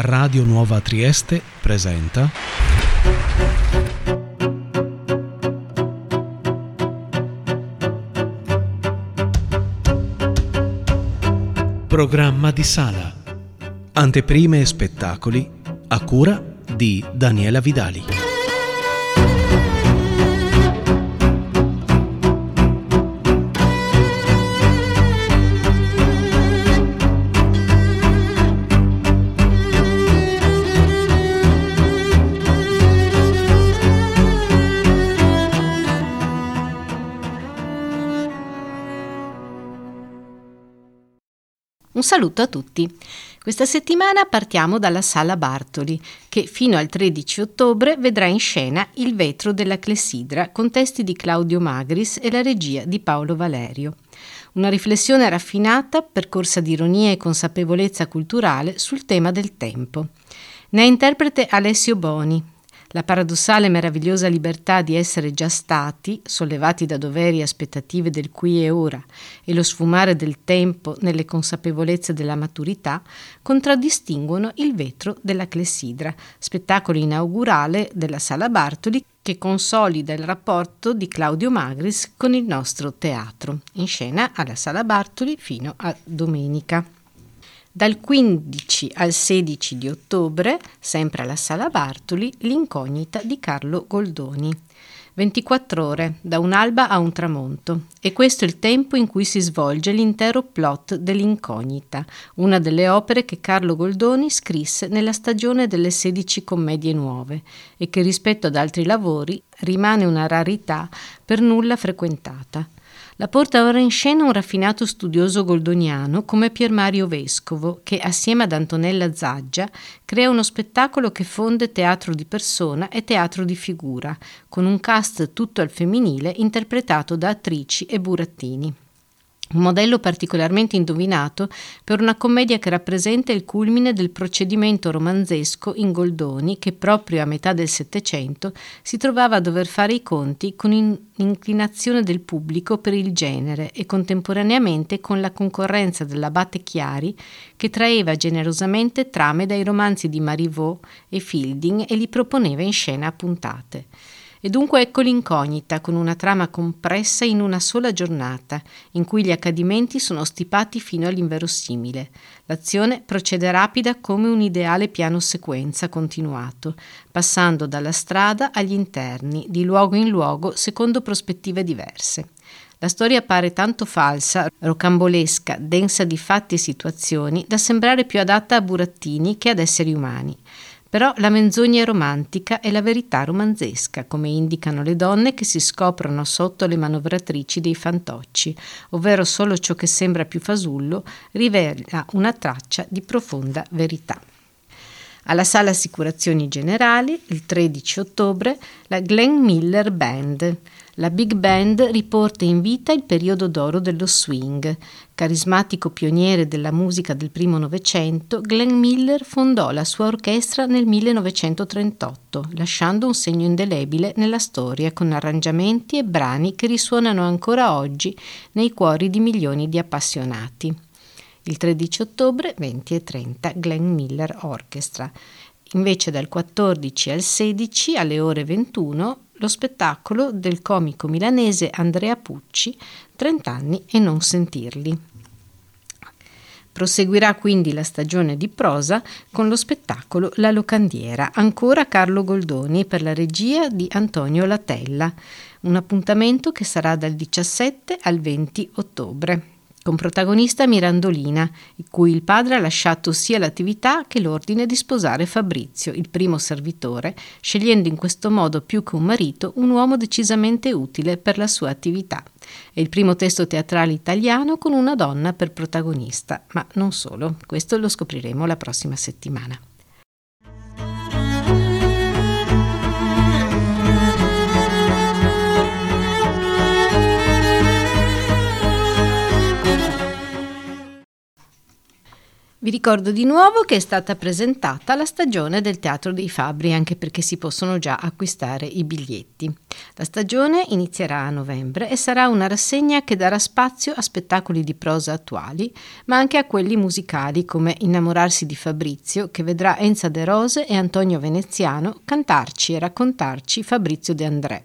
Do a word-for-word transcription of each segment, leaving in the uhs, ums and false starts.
Radio Nuova Trieste presenta Programma di sala. Anteprime e spettacoli a cura di Daniela Vidali. Un saluto a tutti. Questa settimana partiamo dalla Sala Bartoli, che fino al tredici ottobre vedrà in scena Il vetro della clessidra con testi di Claudio Magris e la regia di Paolo Valerio. Una riflessione raffinata, percorsa di ironia e consapevolezza culturale sul tema del tempo. Ne è interprete Alessio Boni. La paradossale e meravigliosa libertà di essere già stati, sollevati da doveri e aspettative del qui e ora, e lo sfumare del tempo nelle consapevolezze della maturità, contraddistinguono Il vetro della clessidra, spettacolo inaugurale della Sala Bartoli che consolida il rapporto di Claudio Magris con il nostro teatro, in scena alla Sala Bartoli fino a domenica. Dal quindici al sedici di ottobre, sempre alla Sala Bartoli, L'incognita di Carlo Goldoni. ventiquattro ore, da un'alba a un tramonto. E questo è il tempo in cui si svolge l'intero plot dell'Incognita, una delle opere che Carlo Goldoni scrisse nella stagione delle sedici commedie nuove e che rispetto ad altri lavori rimane una rarità per nulla frequentata. La porta ora in scena un raffinato studioso goldoniano come Pier Mario Vescovo, che assieme ad Antonella Zaggia crea uno spettacolo che fonde teatro di persona e teatro di figura, con un cast tutto al femminile interpretato da attrici e burattini. Un modello particolarmente indovinato per una commedia che rappresenta il culmine del procedimento romanzesco in Goldoni che proprio a metà del Settecento si trovava a dover fare i conti con l'inclinazione del pubblico per il genere e contemporaneamente con la concorrenza dell'Abate Chiari che traeva generosamente trame dai romanzi di Marivaux e Fielding e li proponeva in scena a puntate. E dunque ecco l'Incognita, con una trama compressa in una sola giornata, in cui gli accadimenti sono stipati fino all'inverosimile. L'azione procede rapida come un ideale piano sequenza continuato, passando dalla strada agli interni, di luogo in luogo, secondo prospettive diverse. La storia pare tanto falsa, rocambolesca, densa di fatti e situazioni, da sembrare più adatta a burattini che ad esseri umani. Però la menzogna è romantica e la verità romanzesca, come indicano le donne che si scoprono sotto le manovratrici dei fantocci, ovvero solo ciò che sembra più fasullo rivela una traccia di profonda verità. Alla Sala Assicurazioni Generali, il tredici ottobre, la Glenn Miller Band. La Big Band riporta in vita il periodo d'oro dello swing. Carismatico pioniere della musica del primo Novecento, Glenn Miller fondò la sua orchestra nel millenovecentotrentotto, lasciando un segno indelebile nella storia con arrangiamenti e brani che risuonano ancora oggi nei cuori di milioni di appassionati. Il tredici ottobre, venti e trenta, Glenn Miller Orchestra. Invece dal quattordici al sedici, alle ore ventuno, lo spettacolo del comico milanese Andrea Pucci, trenta anni e non sentirli. Proseguirà quindi la stagione di prosa con lo spettacolo La Locandiera, ancora Carlo Goldoni per la regia di Antonio Latella, un appuntamento che sarà dal diciassette al venti ottobre. Con protagonista Mirandolina, in cui il padre ha lasciato sia l'attività che l'ordine di sposare Fabrizio, il primo servitore, scegliendo in questo modo più che un marito un uomo decisamente utile per la sua attività. È il primo testo teatrale italiano con una donna per protagonista, ma non solo, questo lo scopriremo la prossima settimana. Vi Vi ricordo di nuovo che è stata presentata la stagione del Teatro dei Fabbri, anche perché si possono già acquistare i biglietti. La stagione inizierà a novembre e sarà una rassegna che darà spazio a spettacoli di prosa attuali, ma anche a quelli musicali come Innamorarsi di Fabrizio, che vedrà Enza De Rose e Antonio Veneziano cantarci e raccontarci Fabrizio De André,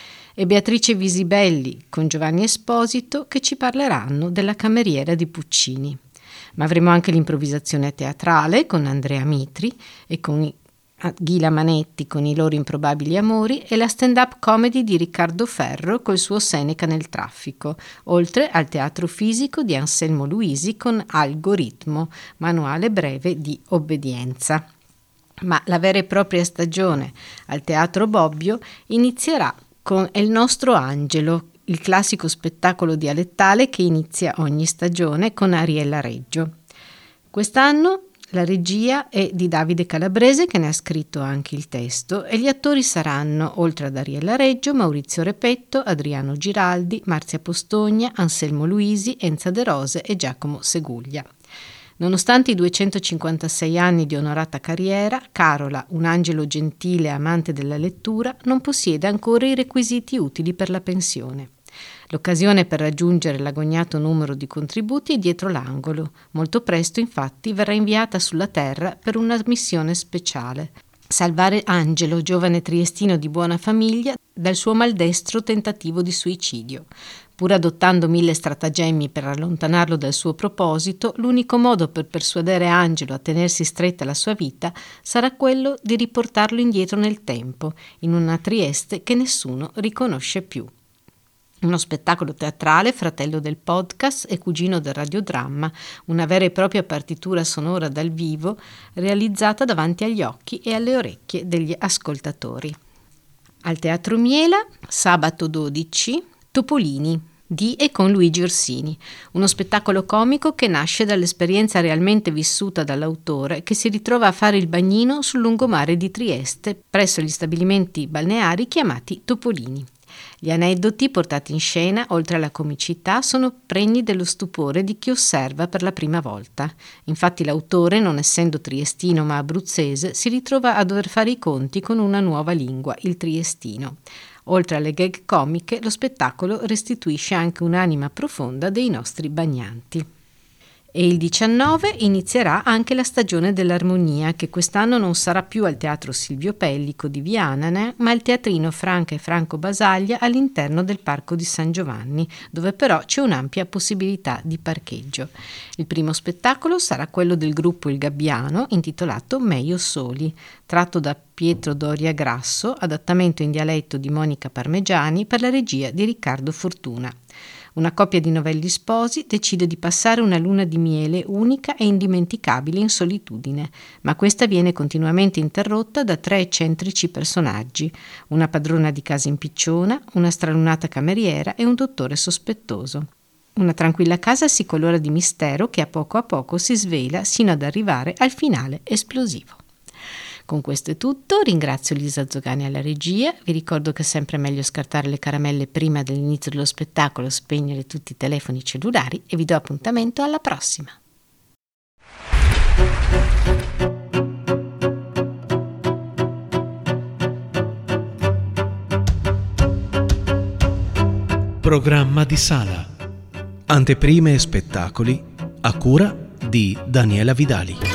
e Beatrice Visibelli con Giovanni Esposito che ci parleranno della Cameriera di Puccini. Ma avremo anche l'improvvisazione teatrale con Andrea Mitri e con Ghila Manetti con I loro improbabili amori e la stand-up comedy di Riccardo Ferro col suo Seneca nel traffico, oltre al teatro fisico di Anselmo Luisi con Algoritmo, manuale breve di obbedienza. Ma la vera e propria stagione al Teatro Bobbio inizierà con Il nostro angelo, il classico spettacolo dialettale che inizia ogni stagione con Ariella Reggio. Quest'anno la regia è di Davide Calabrese, che ne ha scritto anche il testo, e gli attori saranno, oltre ad Ariella Reggio, Maurizio Repetto, Adriano Giraldi, Marzia Postogna, Anselmo Luisi, Enza De Rose e Giacomo Seguglia. Nonostante i duecentocinquantasei anni di onorata carriera, Carola, un angelo gentile e amante della lettura, non possiede ancora i requisiti utili per la pensione. L'occasione per raggiungere l'agognato numero di contributi è dietro l'angolo. Molto presto, infatti, verrà inviata sulla Terra per una missione speciale: salvare Angelo, giovane triestino di buona famiglia, dal suo maldestro tentativo di suicidio. Pur adottando mille stratagemmi per allontanarlo dal suo proposito, l'unico modo per persuadere Angelo a tenersi stretta la sua vita sarà quello di riportarlo indietro nel tempo, in una Trieste che nessuno riconosce più. Uno spettacolo teatrale, fratello del podcast e cugino del radiodramma, una vera e propria partitura sonora dal vivo, realizzata davanti agli occhi e alle orecchie degli ascoltatori. Al Teatro Miela, sabato dodici, Topolini, di e con Luigi Orsini, uno spettacolo comico che nasce dall'esperienza realmente vissuta dall'autore, che si ritrova a fare il bagnino sul lungomare di Trieste presso gli stabilimenti balneari chiamati Topolini. Gli aneddoti portati in scena, oltre alla comicità, sono pregni dello stupore di chi osserva per la prima volta. Infatti l'autore, non essendo triestino ma abruzzese, si ritrova a dover fare i conti con una nuova lingua, il triestino. Oltre alle gag comiche, lo spettacolo restituisce anche un'anima profonda dei nostri bagnanti. E il diciannove inizierà anche la stagione dell'armonia, che quest'anno non sarà più al Teatro Silvio Pellico di Vianana, ma al Teatrino Franca e Franco Basaglia all'interno del Parco di San Giovanni, dove però c'è un'ampia possibilità di parcheggio. Il primo spettacolo sarà quello del gruppo Il Gabbiano, intitolato Meglio Soli, tratto da Pietro Doria Grasso, adattamento in dialetto di Monica Parmegiani per la regia di Riccardo Fortuna. Una coppia di novelli sposi decide di passare una luna di miele unica e indimenticabile in solitudine, ma questa viene continuamente interrotta da tre eccentrici personaggi: una padrona di casa impicciona, una stralunata cameriera e un dottore sospettoso. Una tranquilla casa si colora di mistero che a poco a poco si svela sino ad arrivare al finale esplosivo. Con questo è tutto, ringrazio Lisa Zogani alla regia, vi ricordo che è sempre meglio scartare le caramelle prima dell'inizio dello spettacolo, spegnere tutti i telefoni cellulari e vi do appuntamento alla prossima. Programma di sala. Anteprime e spettacoli a cura di Daniela Vidali.